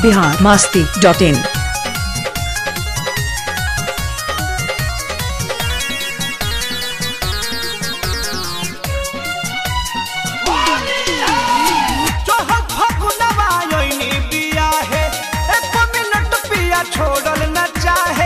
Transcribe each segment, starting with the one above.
biharmasti.in। छोड़ल न चाहे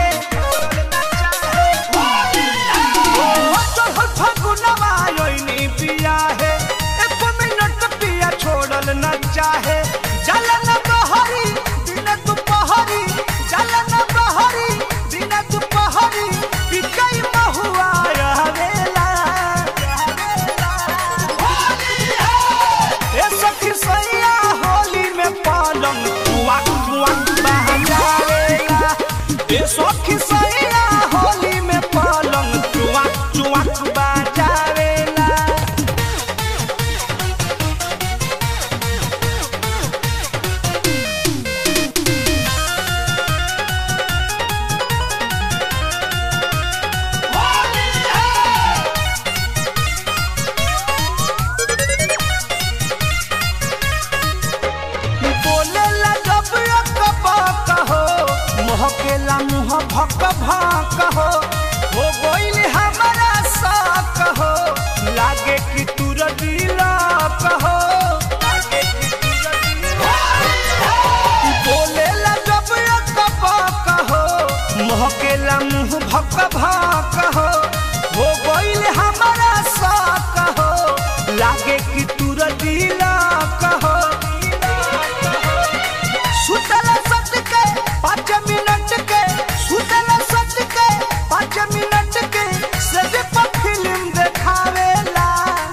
फगुनवा योनी पिया है, एक मिनट पिया छोड़ल न चाहे। जलन बहरी दिन दुपहरी, जलन बहरी दिन दुपहरी, पिकई महुआ रहेला। ए सखी सैया होली में पालम कुआ कुआ बहलावेला। ए सखी सैया होली में पालम कुआ कुआ बजावेला। बोलेला जब कहो महकेला मुँह भक भक हो गइल हमारा शक हो, लागे कि तुर दिला कहो। बोलेला जब कहो महकेला मुँह भक भक हो गइल हमारा शक हो, लागे कि तुर दिला कहो। सुतला सट के 5 मिनट के, सुतला सट के 5 मिनट के, सज पर फिल्म देखावेला।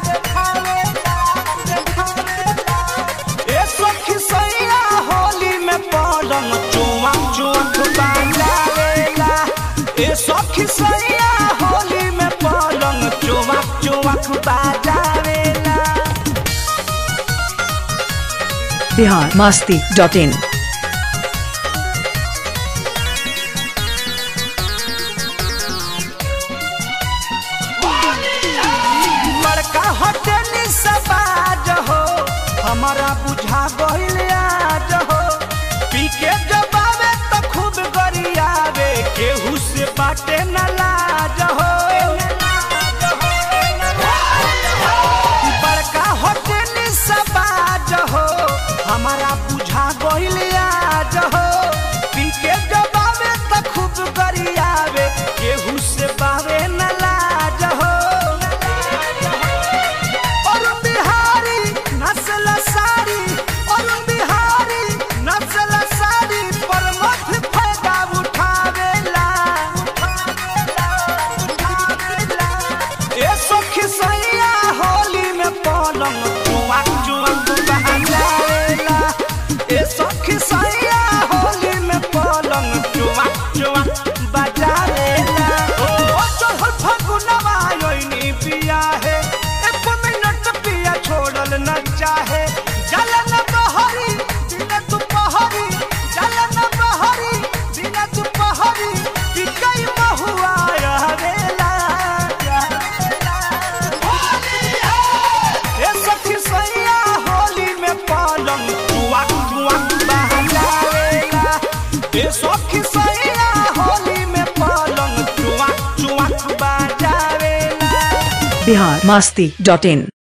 ए सखी सैया होली में पालम चुआ चुआ बजावेला। ए सखी सैया होली में पालम चुआ चुआ बजावेला। biharmasti.in। बड़का हटनी सबाज हो, हमारा बुझा गइल आज हो। पी के जब आवे तो खूब गरियावे, केहू से बाटे न लाज हो। बड़का हटनी सबाज हो, हमारा बुझा गइल आज हो। पी के जब आवे तो खूब गरियावे, केहू से बावे न लाज हो। और बिहारी नस्ल सारी, और बिहारी नस्ल सारी, पर मत फायदा उठावेला। ए सखी सैया होली में पालम चुआ चुआ बहलावेला। ए सखी सैया होली में पालम चुआ चुआ बजावेला। ओ चढ़ल फगुनवा योनी पिया है, एक मिनट पिया छोड़ल न चाहे। जलन बहरी दिन दुपहरी, जलन बहरी दिन दुपहरी, पिकई महुआ रहेला। ए सखी सैया होली में पालम कुआ कुआ बहलावेला। ए सखी सैया होली में पालम कुआ कुआ बजावेला। biharmasti.in।